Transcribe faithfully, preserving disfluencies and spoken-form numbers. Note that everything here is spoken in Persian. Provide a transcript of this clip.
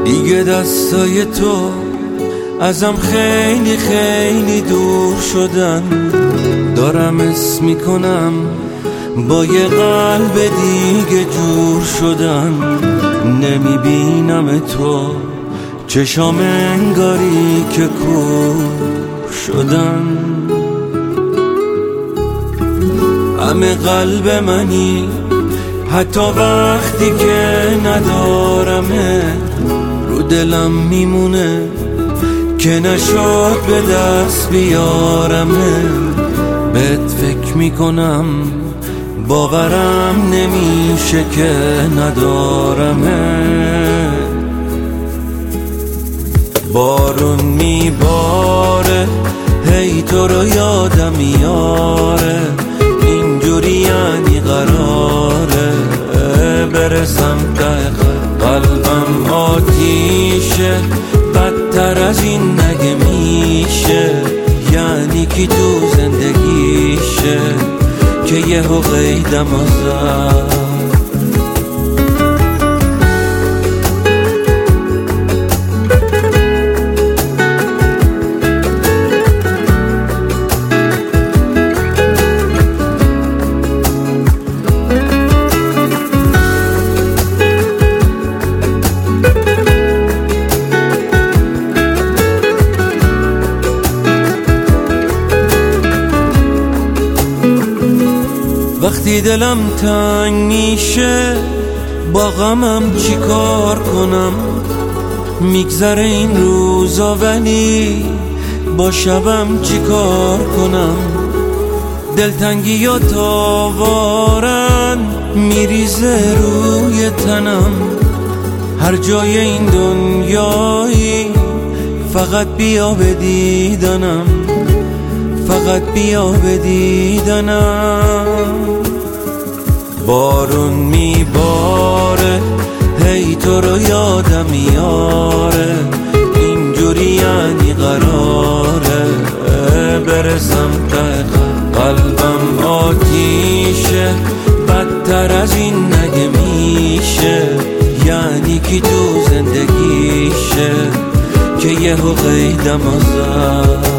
دیگه دستای تو ازم خیلی خیلی دور شدن. دارم اسم میکنم با یه قلب دیگه جور شدن. نمیبینم تو چشام انگاری که کور شدن. همه قلب منی حتی وقتی که ندارمه، رو دلم میمونه که نشد به دست بیارمه. بهت فکر میکنم باورم نمیشه که ندارمه. بارون میباره هی تو رو یادم میاره، اینجوری یعنی قراره برسم ته قلبم آتیشه. بدتر از این نگه میشه، یعنی کی تو زندگیشه که یهو قیدم آزد. وقتی دلم تنگ میشه با غمم چی کار کنم؟ میگذره این روزا ولی با شبم چی کار کنم؟ دلتنگی و تاوارن میریزه روی تنم. هر جای این دنیایی فقط بیا به دیدنم، فقط بیا به دیدنم. بارون میباره هی تو رو یادم میاره، اینجوری یعنی قراره برسم ته قلبم آتیشه. بدتر از این نگه میشه، یعنی کی تو زندگیشه که یهو قیدم آزد.